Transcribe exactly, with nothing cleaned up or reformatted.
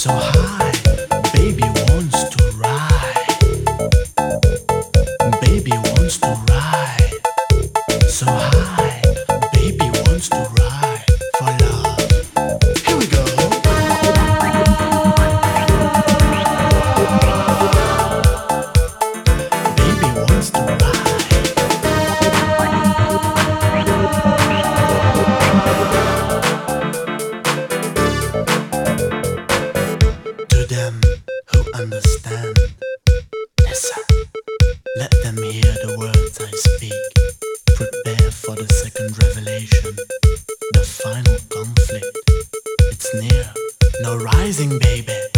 So high, baby wants to ride. Baby wants to ride. So high, baby wants to ride for love. Here we go. Baby wants to ride. To them who understand, listen, let them hear the words I speak. Prepare for the second revelation, the final conflict. It's near, no rising, baby.